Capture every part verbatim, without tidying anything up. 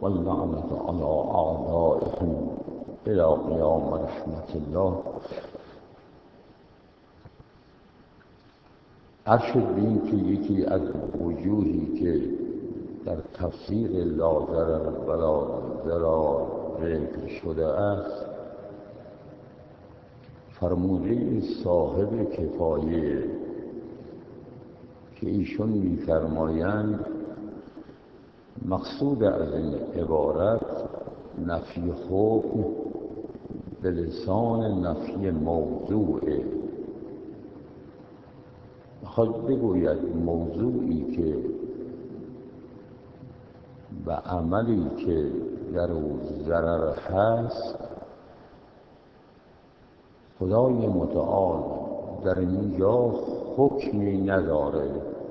واللعنة على أعدائهم إلى قیام رحمت الله. عرض شد به این که یکی از وجوهی که در تفسیر لا ضرر ولا ضرار ذکر شده است، فرموده صاحب کفایه که ایشون می‌فرمایند مقصود از این عبارت نفی حکم به لسان نفی موضوعه. می‌خواد بگوید موضوعی که و عملی که در او ضرر هست، خدای متعال در اینجا حکمی نداره،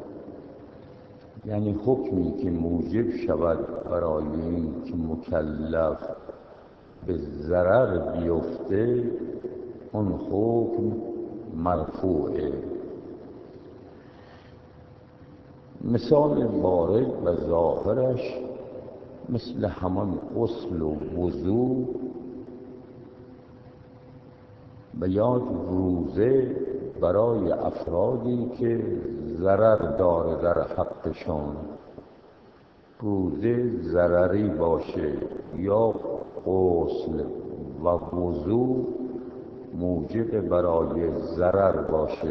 یعنی حکمی که موجب شود برای این که مکلف به ضرر بیفته، اون حکم مرفوعه. مثال وارد و ظاهرش مثل همان غسل و وضو و یا روزه برای افرادی که ضرر داره در حقشون، روزه ضرری باشه یا غسل و وضو موجب برای ضرر باشه.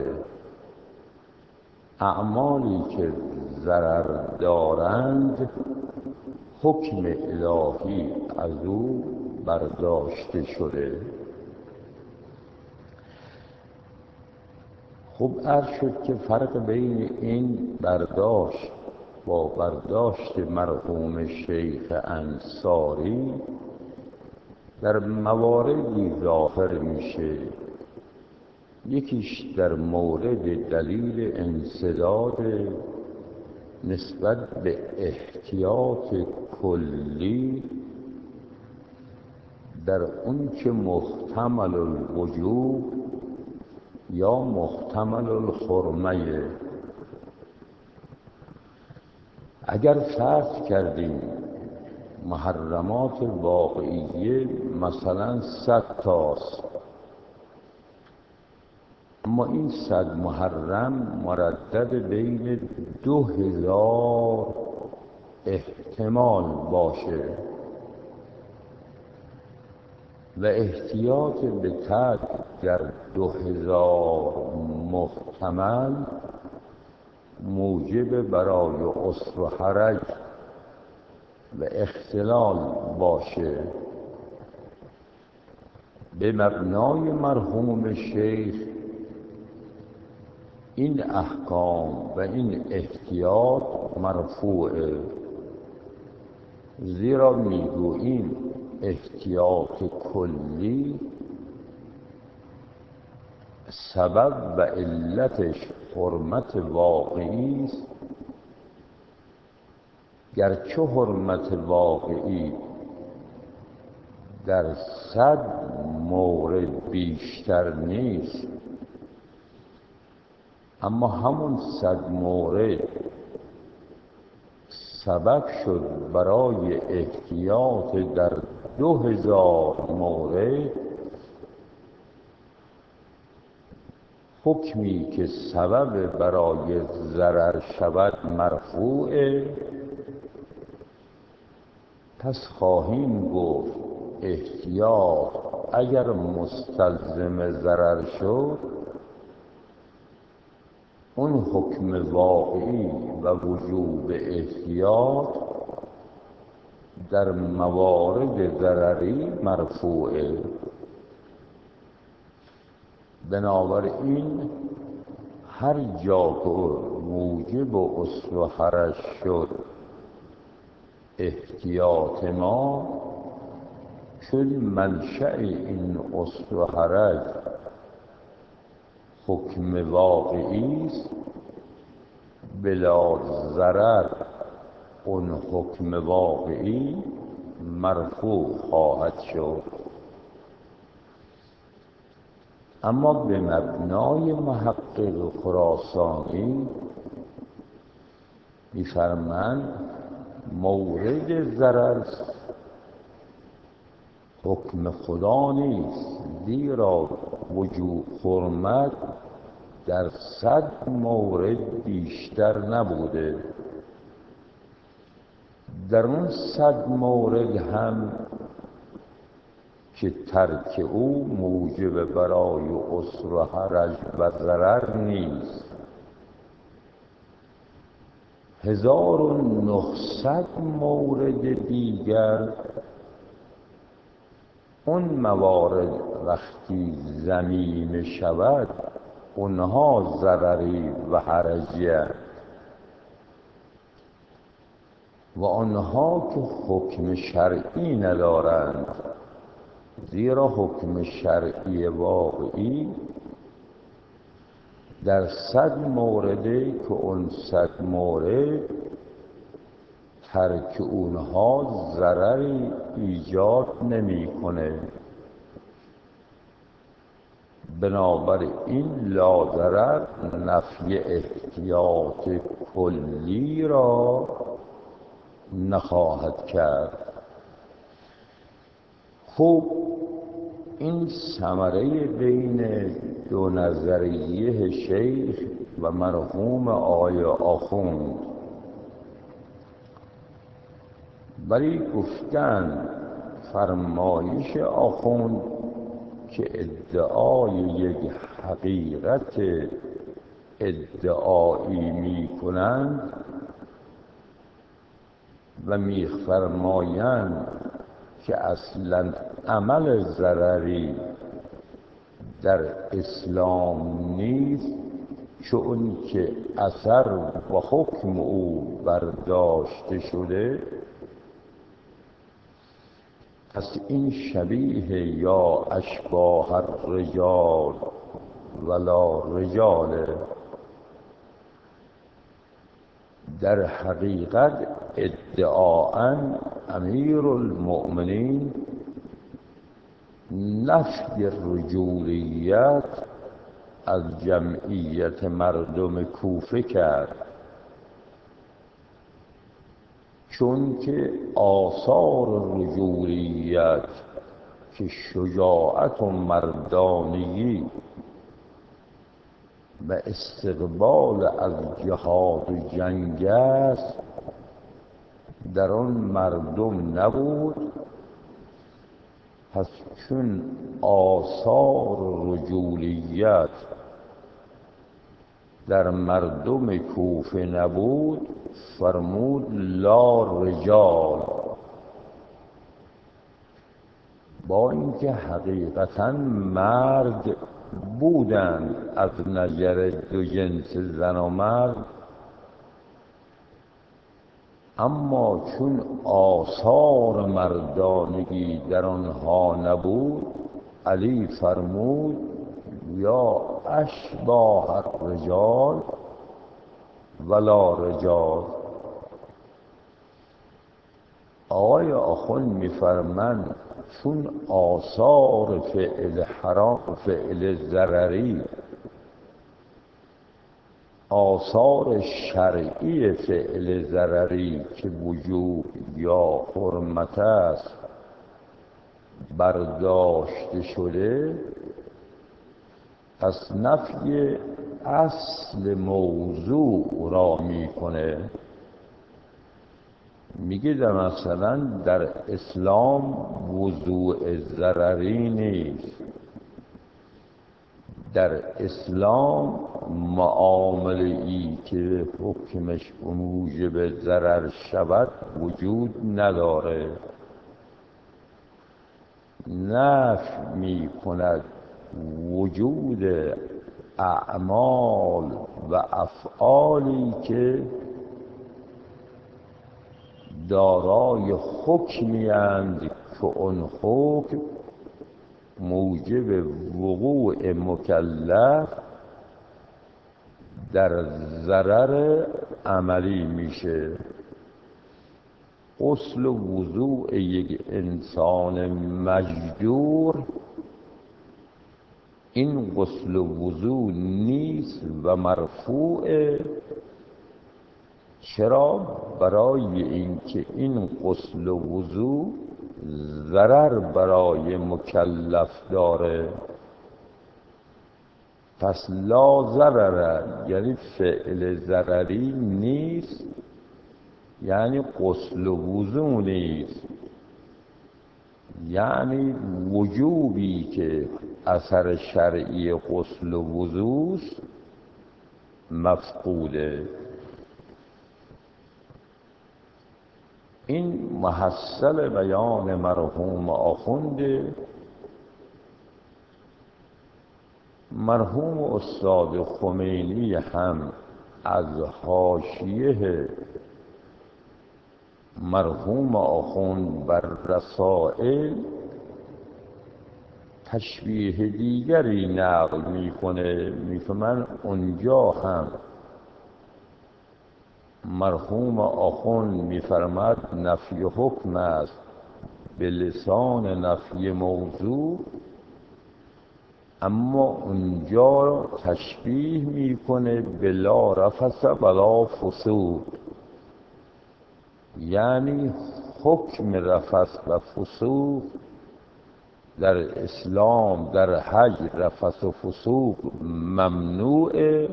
اعمالی که ضرر دارند حکم الهی از او برداشته شده. خب عرض شد که فرق بین این برداشت با برداشت مرحوم شیخ انصاری در مواردی ظاهر میشه. یکیش در مورد دلیل انسداد نسبت به احتیاط کلی در اون که محتمل الوجوب یا محتمل الحرمه. اگر فرض کردیم محرمات واقعیه مثلا صد تاست، اما این صد محرم مردد بین دو هزار احتمال باشه و احتیاط به ترک در دو هزار محتمل موجب برای عسر و حرج و اختلال باشه. به مبنای مرحوم شیخ این احکام و این احتیاط مرفوعه، زیرا میگوییم احتیاط کلی سبب و علتش حرمت واقعی است، گرچه حرمت واقعی در صد مورد بیشتر نیست، اما همون صد مورد سبب شد برای احتیاط در دو هزار مورد. حکمی که سبب برای ضرر شود مرفوعه، پس خواهیم گفت احتیاط اگر مستلزم ضرر شد، اون حکم واقعی و وجوب احتیاط در موارد ضرری مرفوعه. بنابراین هر جا که موجب و عسر و حرج شد احتیاط ما، چون منشأ این عسر و حرج حکم واقعی است، بلا ضرر اون حکم واقعی مرفوع خواهد شد. اما به مبنای محقق خراسانی می‌فرمایند مورد ضرر حکم خدا نیست، زیرا وجوه حرمت در صد مورد بیشتر نبوده. در اون صد مورد هم که ترک او موجب برای عسر و حرج و ضرر نیست. هزار و نهصد مورد دیگر اون موارد وقتی ذمیم شود اونها ضرری و حرجی هست و آنها که حکم شرعی ندارند، زیرا حکم شرعی واقعی در صد مورده که اون صد مورد ترک اونها ضرری ایجاد نمی کنه. بنابراین لا ضرر نفی احتیاط کلی را نخواهد کرد. خب این ثمره بین دو نظریه شیخ و مرحوم آقای آخوند. ولی گفتن فرمایش آخوند که ادعای یک حقیقت ادعایی می کنند و می فرمایند که اصلا عمل ضرری در اسلام نیست، چون که اثر و حکم او برداشته شده. پس این شبیه یا اشباه الرجال ولا رجاله. در حقیقت ادعاءً امیر المؤمنین نفی رجولیت از جمعیت مردم کوفه کرد، چون که آثار رجولیت که شجاعت و مردانگی و استقبال از جهاد و جنگ است در آن مردم نبود. پس چون آثار رجولیت در مردم کوفه نبود فرمود لا رجال، با اینکه حقیقتاً مرد بودند از نظر دو جنس زن و مرد، اما چون آثار مردانگی در آنها نبود علی فرمود یا اشباه الرجال ولا رجال. آقای آخوند می‌فرماند چون آثار فعل حرام فعل ضرری آثار شرعی فعل ضرری که وجوب یا حرمت است برداشته شده، پس نفی اصل موضوع را میکنه. میگه در مثلا در اسلام وضوع ضرری نیست، در اسلام معامله ای که حکمش موجب ضرر شود وجود نداره. نفی می کند وجود اعمال و افعالی که دارای حکمی اند که اون حکم موجب وقوع مکلف در ضرر عملی میشه. غسل و وضوء یک انسان مجدور این غسل و وضوء نیست و مرفوعه چرا؟ برای اینکه این غسل و وضو ضرر برای مکلف داره. پس لا ضرر یعنی فعل ضرری نیست، یعنی غسل و وضو نیست، یعنی وجوبی که اثر شرعی غسل و وضوست مفقوده. این محصل بیان مرحوم آخونده. مرحوم استاد خمینی هم از حاشیه مرحوم آخوند بر رسائل تشبیه دیگری نقل میکنه، میفهمن اونجا هم مرحوم آخوند میفرماد نفی حکم است به لسان نفی موضوع، اما اونجا تشبیه میکنه بلا رفث ولا فسوق، یعنی حکم رفث و فسوق در اسلام در حج رفث و فسوق ممنوعه.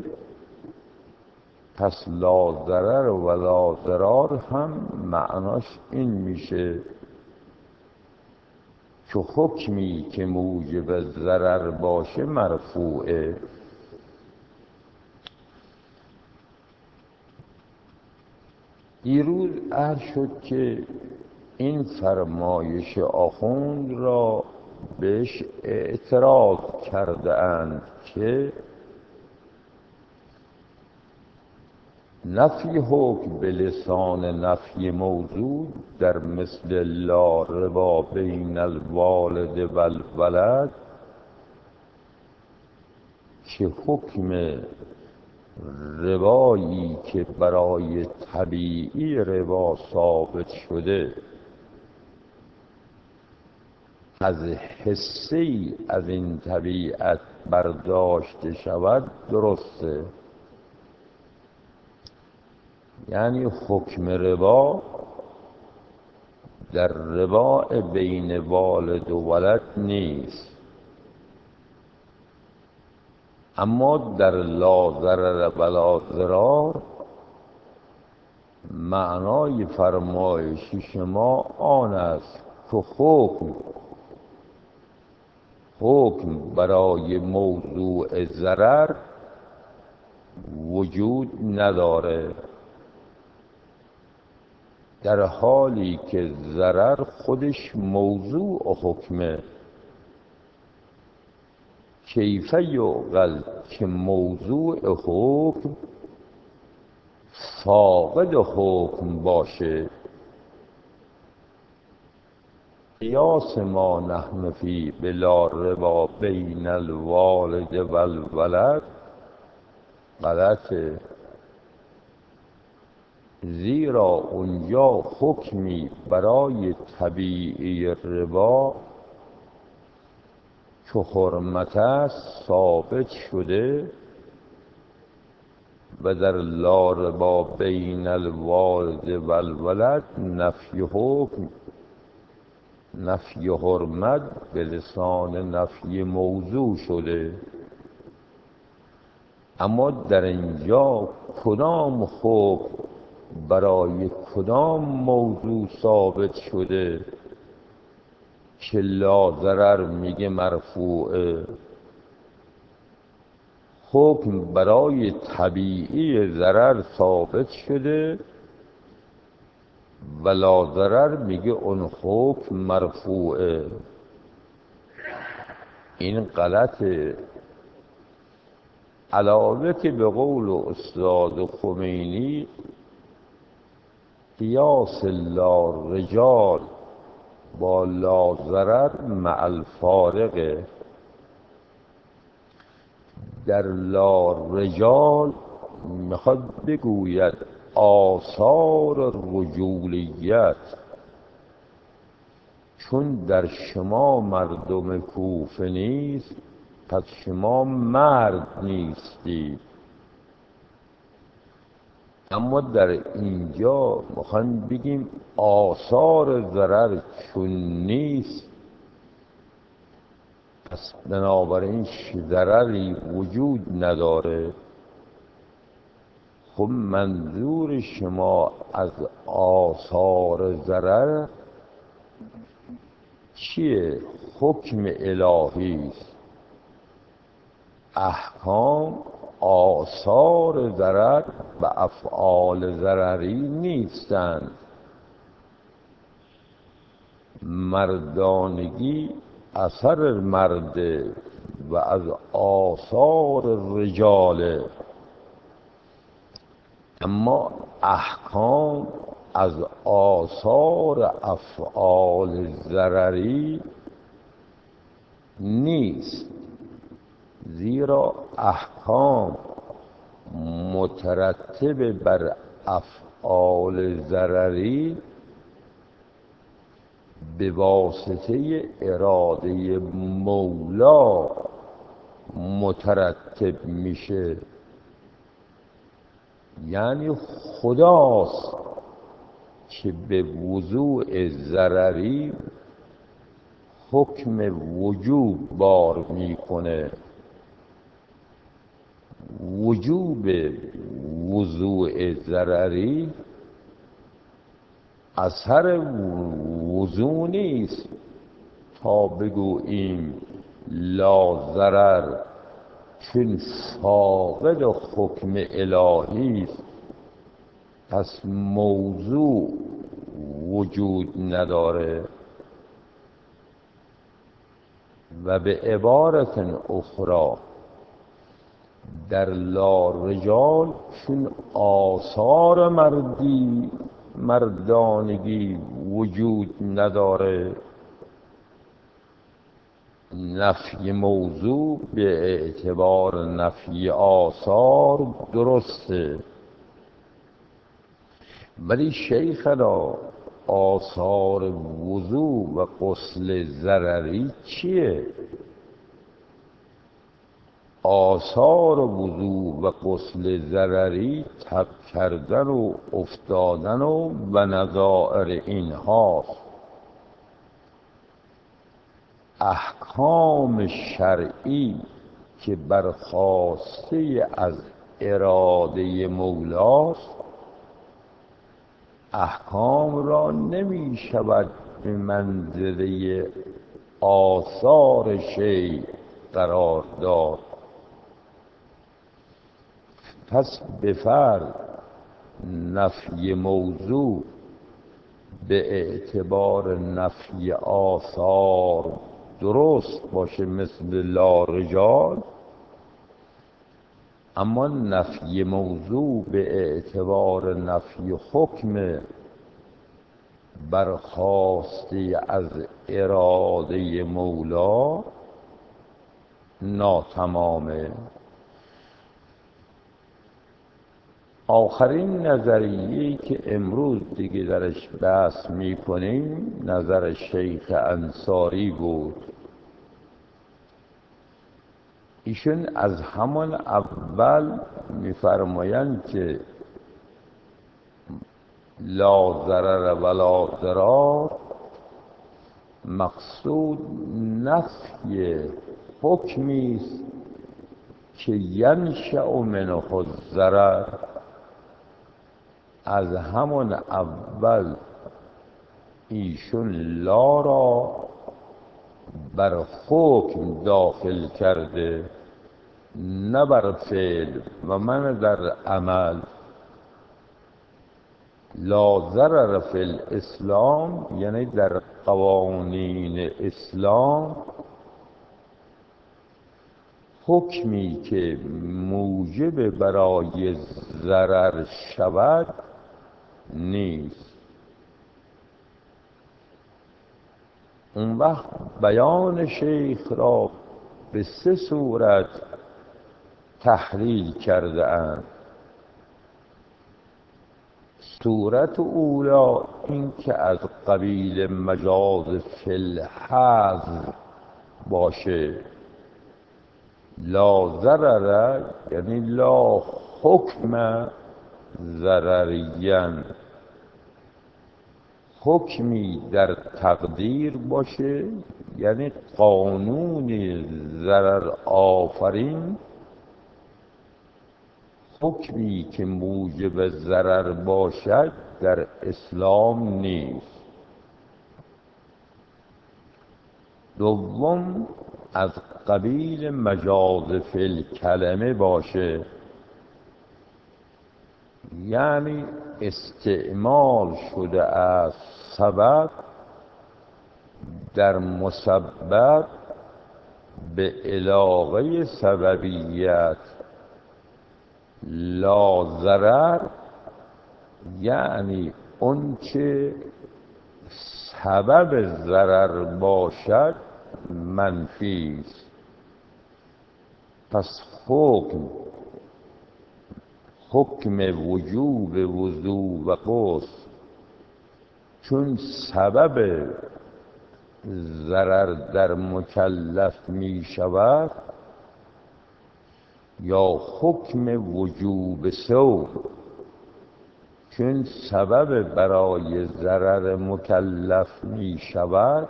پس لا ضرر ولا ضرار هم معناش این میشه که حکمی که موجب ضرر باشه مرفوعه. دیروز عرض شد که این فرمایش آخوند را بهش اعتراض کرده اند که نفی حکم به لسان نفی موضوع در مثل لا ربا بین الوالد و الولد، که حکم ربایی که برای طبیعی ربا ثابت شده از حسی از این طبیعت برداشته شود درسته. یعنی حکم ربا در ربا بین والد و ولد نیست، اما در لا ضرر ولا ضرار معنای فرمایش شما آن است که حکم حکم برای موضوع ضرر وجود نداره، در حالی که ضرر خودش موضوع حکمه. کیف یعقل که موضوع حکم فاقد حکم باشه. قیاس ما نحن فی بلا ربا بین الوالد و الولد غلطه، زیرا اونجا حکمی برای طبیعی ربا که حرمت است ثابت شده و در لا ربا بین الوالد و الولد نفی حکم نفی حرمت به لسان نفی موضوع شده. اما در اینجا کدام حکم برای کدام موضوع ثابت شده که لا ضرر میگه مرفوعه؟ حکم برای طبیعی ضرر ثابت شده و لا ضرر میگه اون حکم مرفوعه. این غلطه. علاوه که به قول استاد خمینی قیاس لا رجال با لا ضرر مع الفارقه. در لا رجال میخواد بگوید آثار رجولیت، چون در شما مردم کوفه نیست پس شما مرد نیستی. اما در اینجا میخوایم بگیم آثار ضرر چون نیست، پس بنابراین ضرری وجود نداره. خب منظور شما از آثار ضرر چیه؟ حکم الهی است. احکام آثار ضرر و افعال ضرری نیستند. مردانگی اثر مرده و از آثار رجاله، اما احکام از آثار افعال ضرری نیست، زیرا احکام مترتب بر افعال ضرری به واسطه اراده مولا مترتب میشه. یعنی خداست که به وضوع ضرری حکم وجوب بار میکنه. وجوب وضوع ضرری اثر وضوع نیست تا بگوییم لا ضرر، چون فاقد حکم الهی است، پس موضوع وجود نداره. و به عبارت اخرى در لا رجال چون آثار مردی مردانگی وجود نداره، نفی موضوع به اعتبار نفی آثار درسته. ولی شیخنا آثار وضوع و غسل ضرری چیه؟ آثار وضوع و غسل ضرری تب کردن و افتادن و و نظائر اینهاست. احکام شرعی که برخاسته از اراده مولاست، احکام را نمی شود به منزله آثار شیء قرار داد. پس به فرض نفی موضوع به اعتبار نفی آثار درست باشه مثل لا رجال، اما نفی موضوع به اعتبار نفی حکم برخاسته از اراده مولا ناتمامه. آخرین نظریه‌ای که امروز دیگه درش بحث می‌کنیم نظر شیخ انصاری بود. ایشون از همان اول می‌فرمایند که لا ضرر ولا ضرار مقصود نفی حکمی است که ینشأ منه الضرر. از همان اول ایشون لا را بر حکم داخل کرده، نه بر فعل و من در عمل. لا ضرر فی الاسلام یعنی در قوانین اسلام حکمی که موجب برای ضرر شود نیست. اون وقت بیان شیخ را به سه صورت تحلیل کرده اند. صورت اولا این که از قبیل مجاز فی الحظ باشه. لا ضرر یعنی لا حکم ضررین حکمی در تقدیر باشه، یعنی قانون ضرر آفرین، حکمی که موجب ضرر باشد در اسلام نیست. دوم، از قبیل مجاز فی الکلمه باشه، یعنی استعمال شده از سبب در مسبب به علاقه سببیت. لا ضرر یعنی اون چه سبب ضرر باشد منفی است. پس حکم حکم وجوب وضو و غسل چون سبب ضرر در مکلف می شود، یا حکم وجوب صوم چون سبب برای ضرر مکلف می شود،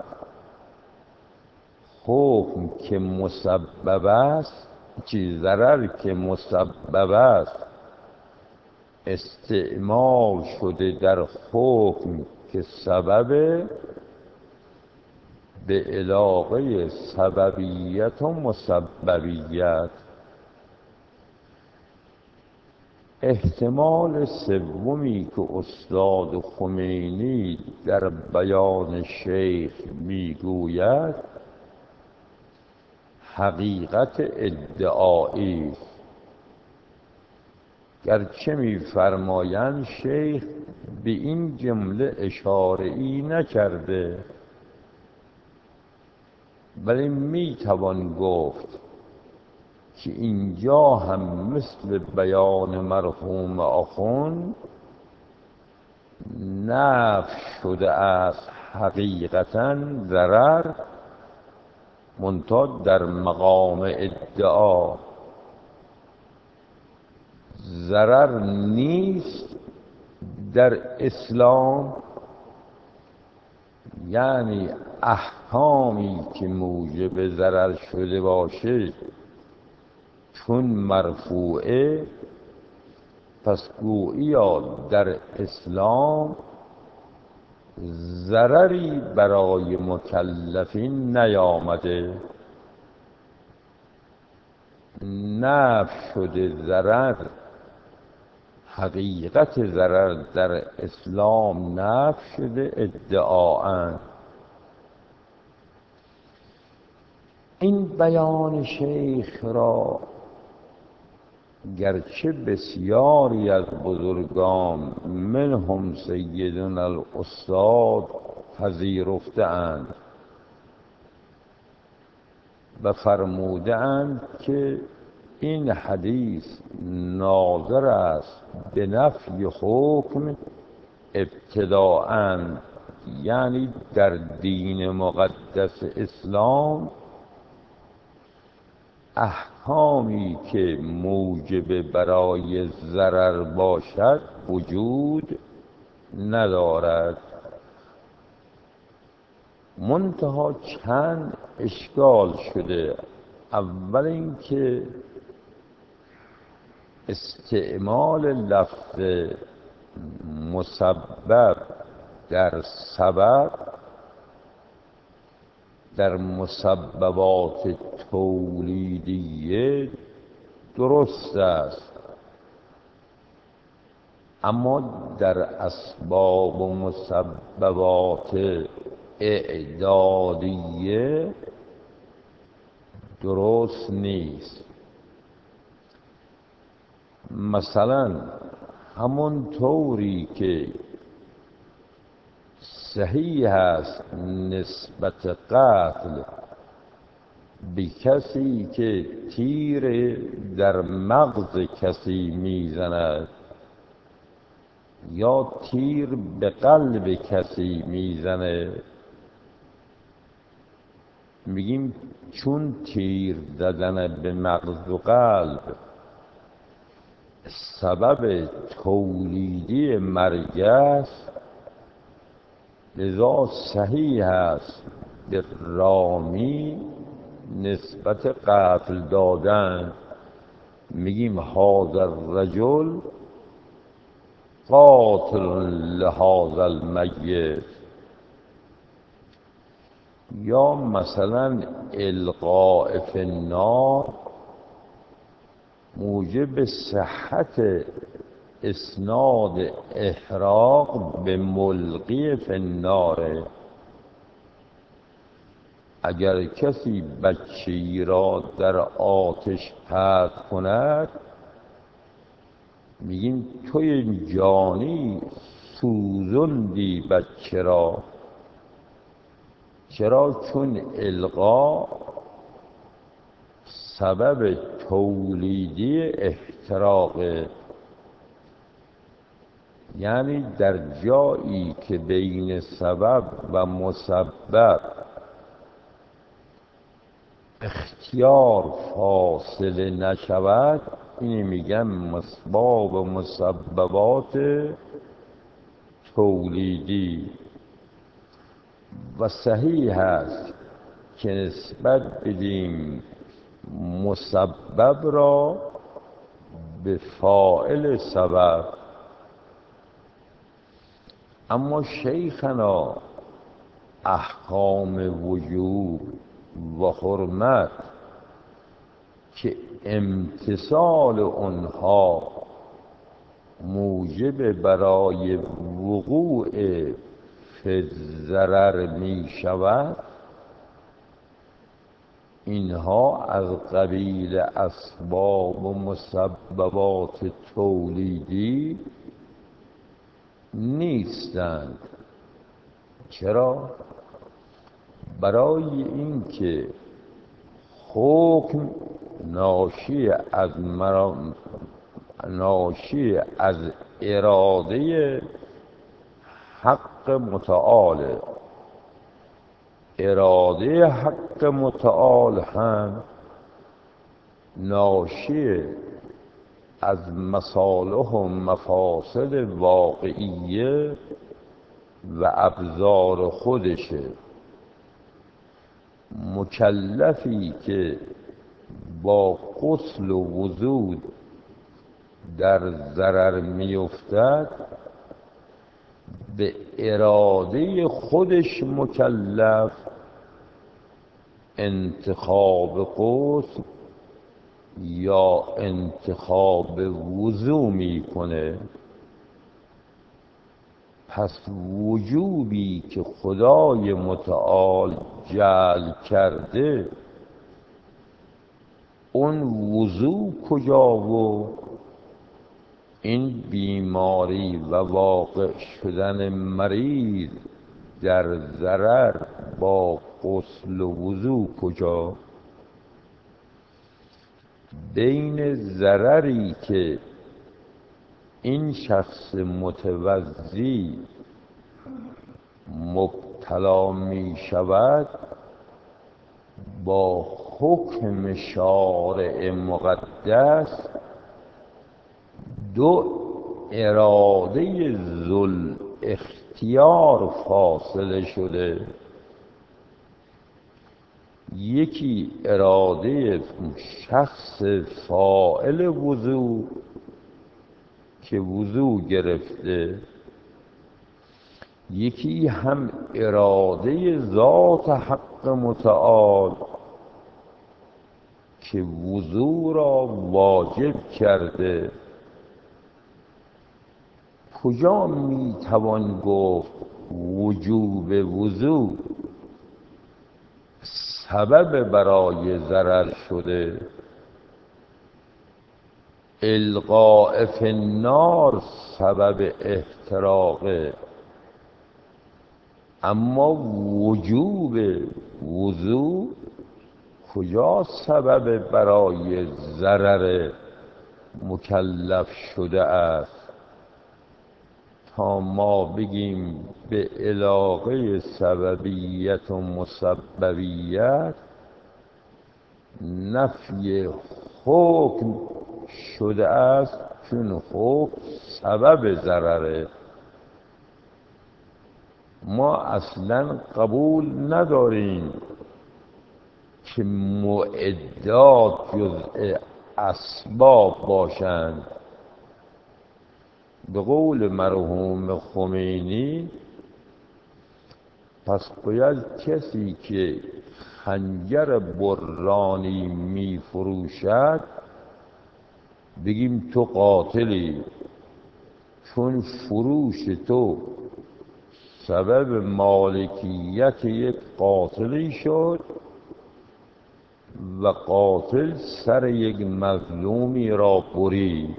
حکم که مسبب است، چی ضرر که مسبب است استعمال شده در حکم که سبب به علاقه سببیت و مسببیت. احتمال سومی که استاد خمینی در بیان شیخ میگوید حقیقت ادعایی است. گرچه می‌فرمایند شیخ به این جمله اشاره ای نکرده، ولی میتوان گفت که اینجا هم مثل بیان مرحوم آخوند نفی شده است حقیقتاً ضرر، منتها در مقام ادعا. ضرر نیست در اسلام، یعنی احکامی که موجب ضرر شده باشه چون مرفوعه، پس گوییا در اسلام ضرری برای مکلفین نیامده. نفی شده ضرر، حقیقت ضرر در اسلام نفی شده ادعااً. این بیان شیخ را گرچه بسیاری از بزرگان منهم سیدنا الاستاد پذیرفته‌اند و فرموده‌اند که این حدیث ناظر است به نفی حکم ابتداءً، یعنی در دین مقدس اسلام احکامی که موجب برای ضرر باشد وجود ندارد. منتها چند اشکال شده. اول اینکه استعمال لفظ مسبب در سبب در مسببات تولیدیه درست است، اما در اسباب و مسببات اعدادیه درست نیست. مثلا همون طوری که صحیح است نسبت قتل به کسی که تیر در مغز کسی میزند یا تیر به قلب کسی میزنه، میگیم چون تیر زدن به مغز و قلب سبب تولیدی مرگ است، لذا صحیح است به رامی نسبت قتل دادن. میگیم هذا الرجل قاتل لهذا المیت، یا مثلا القاء فی النار موجب صحت اسناد احراق به ملقی فی النار. اگر کسی بچه‌ای را در آتش پرت کند، میگیم توی جانی سوزندی بچه را. چرا؟ چون القا سبب تولیدی احتراق، یعنی در جایی که بین سبب و مسبب اختیار فاصله نشود، این میگن اسباب و مسببات تولیدی. و صحیح است که نسبت بدیم مسبب را به فاعل سبب. اما شیخنا احکام وجوب و حرمت که امتثال آنها موجب برای وقوع فی ضرر می شود، اینها از قبیل اسباب و مسببات تولیدی نیستند. چرا؟ برای اینکه حکم ناشی از مرام ناشی از اراده حق متعال، اراده حق متعال هم ناشی از مصالح و مفاسد واقعیه و ابزار خودشه. مکلفی که با غسل و وضو در ضرر میافتد، به اراده خودش مکلف انتخاب غسل یا انتخاب وضو میکنه. پس وجوبی که خدای متعال جعل کرده، اون وضو کجا و این بیماری و واقع شدن مریض در ضرر با غسل و وضو کجا؟ بین ضرری که این شخص متوضی مبتلا می شود با حکم شارع مقدس، دو اراده ذل اختیار فاصله شده. یکی اراده شخص فاعل وضو که وضو گرفته، یکی هم اراده ذات حق متعال که وضو را واجب کرده. کجا میتوان گفت وجوب وضو سبب برای ضرر شده؟ القاء فی النار سبب احتراقه، اما وجوب وضو کجا سبب برای ضرر مکلف شده است تا ما بگیم به علاقه سببیت و مسببیت نفی حکم شده است چون خوف سبب ضرره. ما اصلا قبول نداریم که معدات جزء اسباب باشند. به قول مرحوم خمینی پس باید کسی که خنجر برانی می فروشد بگیم تو قاتلی، چون فروش تو سبب مالکیت یک قاتلی شد و قاتل سر یک مظلومی را برید.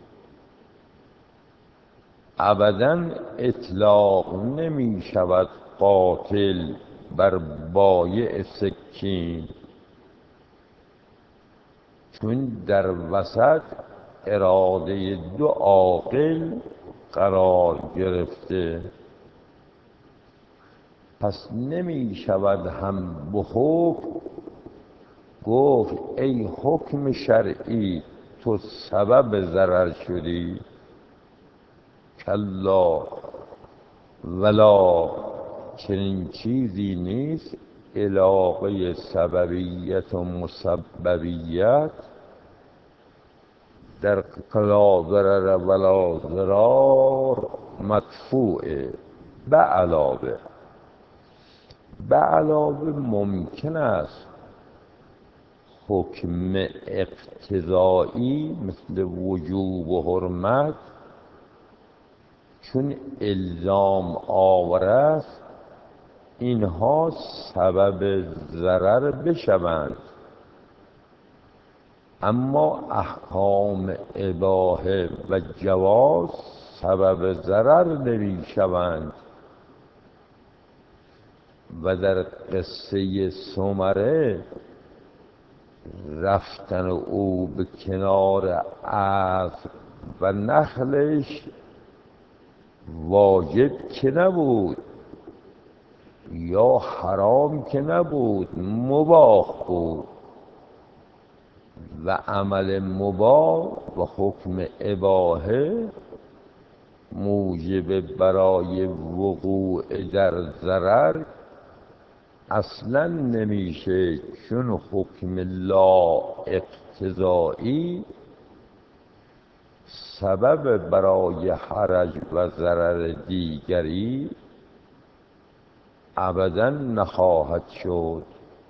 ابداً اطلاق نمی شود قاتل بر بایع سکین، چون در وسط اراده دو عاقل قرار گرفته. پس نمی شود هم به حکم گفت ای حکم شرعی تو سبب ضرر شدی. کلا ولا، چنین چیزی نیست. علاقه سببیت و مسببیت در کلا ضرر ولا ضرار مدفوعه. به علاوه به علاوه ممکن است حکم اقتضایی مثل وجوب و حرمت چون الزام آور است اینها سبب ضرر بشوند، اما احکام اباحه و جواز سبب ضرر نمی شوند. و در قصه سمره رفتن او به کنار اسب و نخلش واجب که نبود یا حرام که نبود، مباح بود. و عمل مباح و حکم اباحه موجب برای وقوع در ضرر اصلا نمیشه، چون حکم لا اقتضایی سبب برای حرج و ضرر دیگری ابدا نخواهد شد.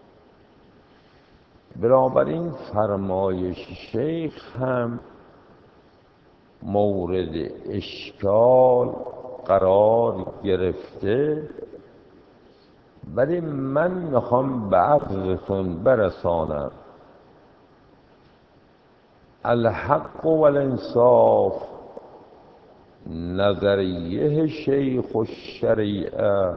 بنابراین فرمایش شیخ هم مورد اشکال قرار گرفته، ولی من میخوام به عقلتون برسانم. الحق و الانصاف نظریه شیخ الشریعه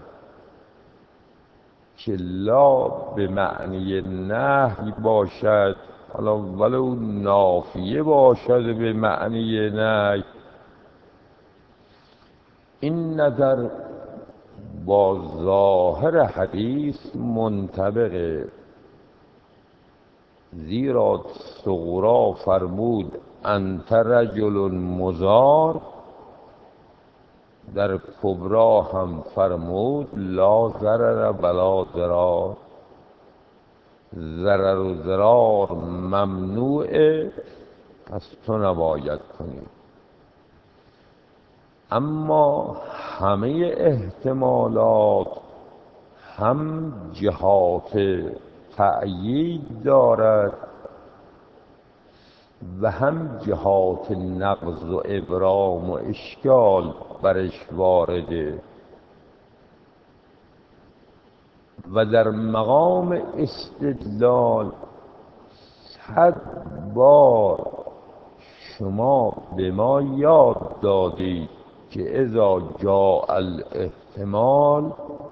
که لا به معنی نهی باشد، حالا ولو نافیه باشد به معنی نهی، این نظر با ظاهر حدیث منطبقه. زیرا صغرا فرمود انت رجل مضار، در کبرا هم فرمود لا ضرر ولا ضرار. ضرر و ضرار ممنوعه، پس تو نباید کنی. اما همه احتمالات هم جهات تأیید دارد و هم جهات نقض و ابرام و اشکال برش وارده. و در مقام استدلال صد بار شما به ما یاد دادید که اذا جاء الاحتمال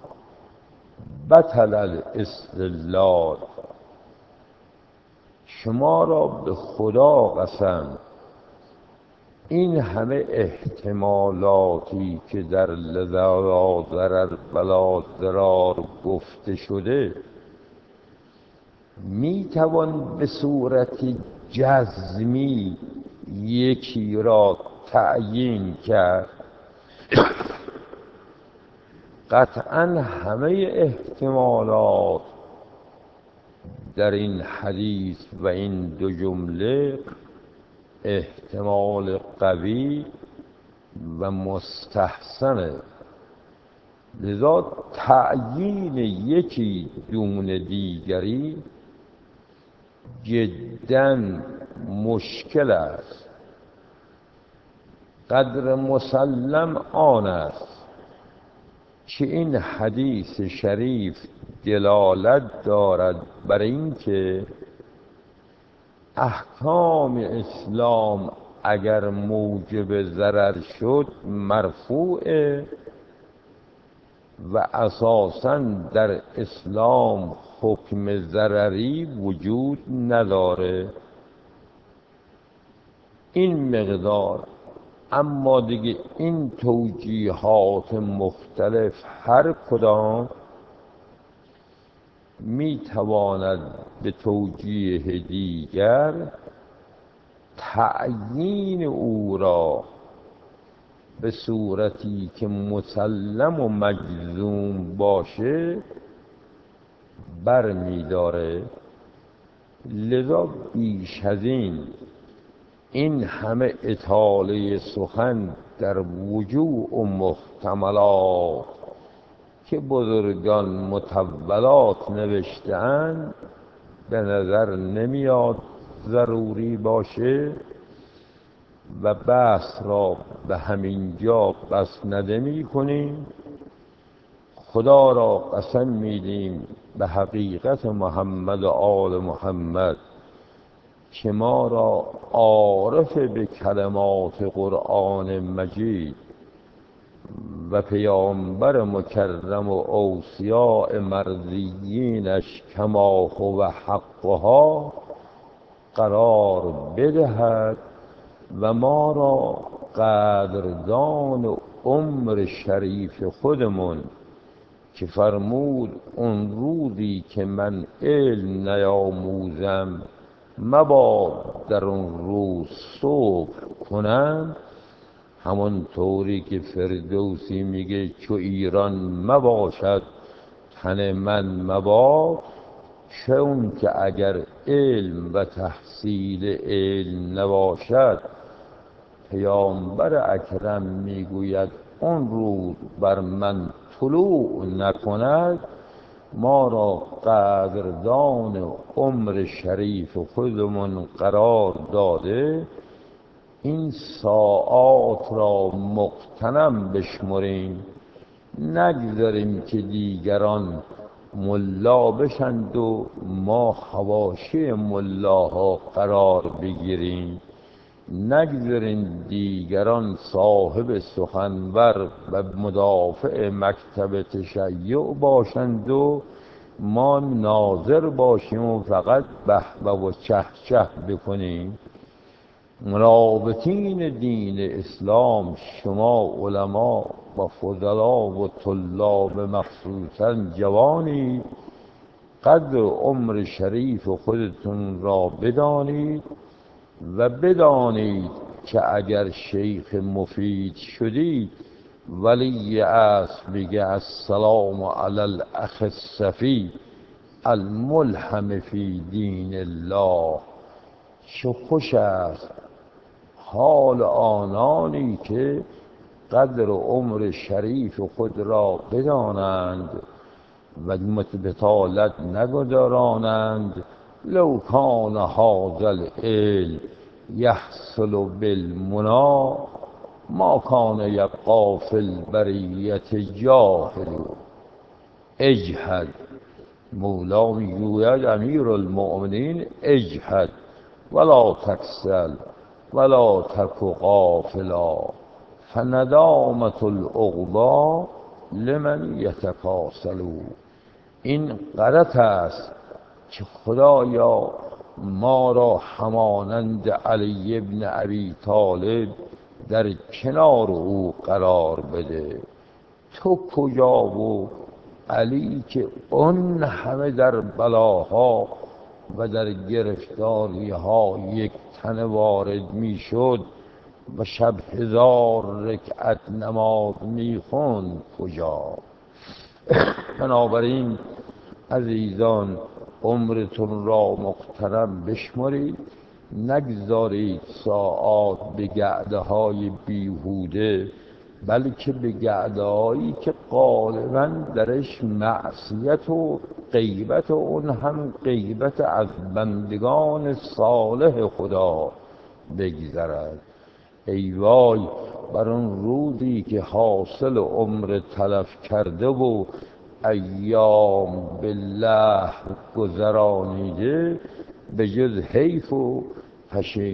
بطل الاستدلال. شما را به خدا قسم این همه احتمالاتی که در لا ضرر ولا ضرار گفته شده می توان به صورت جزمی یکی را تعیین کرد. قطعا همه احتمالات در این حدیث و این دو جمله احتمال قوی و مستحسنه، لذا تعیین یکی دون دیگری جداً مشکل است. قدر مسلم آن است که این حدیث شریف دلالت دارد بر اینکه احکام اسلام اگر موجب ضرر شد مرفوعه و اساساً در اسلام حکم ضرری وجود نداره. این مقدار. اما دیگه این توجیهات مختلف هر کدام می تواند به توجیه دیگر تعیین او را به صورتی که مسلم و مجزوم باشه بر می داره. لذا بیش از این این همه اطاله سخن در وجوه و محتملات که بزرگان مطولات نوشته‌اند به نظر نمیاد ضروری باشه و بحث را به همین جا بسنده می کنیم. خدا را قسم میدیم به حقیقت محمد و آل محمد که ما را عارف به کلمات قرآن مجید و پیامبر مکرم و اوصیاء مرضیینش کما هو حقها قرار بدهد و ما را قدردان عمر شریف خودمون که فرمود اون روزی که من علم نیاموزم مباد در اون روز صبح کنم، همون طوری که فردوسی میگه چو ایران مباشد تن من مباد، چون که اگر علم و تحصیل علم نباشد پیامبر اکرم میگوید اون روز بر من طلوع نکند، ما را قدردان عمر شریف خودمون قرار داده این ساعات را مغتنم بشمریم، نگذاریم که دیگران ملا بشند و ما حواشی ملاها قرار بگیریم، نگذاریم دیگران صاحب سخنور و مدافع مکتب تشیع باشند و ما ناظر باشیم و فقط بهبه و چه چه بکنیم. مرابطین دین اسلام، شما علما و فضلا و طلاب مخصوصا جوانی، قدر عمر شریف خودتون را بدانید و بدانید که اگر شیخ مفید شدید ولی اصل میگه السلام علی الاخ الصفی الملهم فی دین الله. چه خوش است حال آنانی که قدر عمر شریف خود را بدانند و بطالت نگذارانند. لو کان هذا العلم یحصل بالمنی ما کان یبقی فی البریة جاهل. اجهد، مولا میگوید امیر المؤمنین اجهد ولا تکسل ولا تک غافلا فندامة العقبی لمن یتکاسلون. این غلط است که خدایا ما را همانند علی ابن ابی طالب در کنار او قرار بده. تو کجا و علی که اون همه در بلاها و در گرفتاری ها یک تن وارد می شد و شب هزار رکعت نماز می خوند کجا؟ بنابراین عزیزان عمرتون را مغتنم بشمرید، نگذارید ساعات به گعده های بیهوده، بلکه به گعده هایی که غالبا درش معصیت و غیبت و اون هم غیبت از بندگان صالح خدا بگذرد. ای وای بر اون روزی که حاصل عمر تلف کرده و ایام بالله گذرانیده به جز حیف و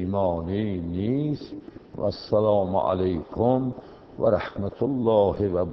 پشیمانی نیست. و السلام علیکم و رحمت الله و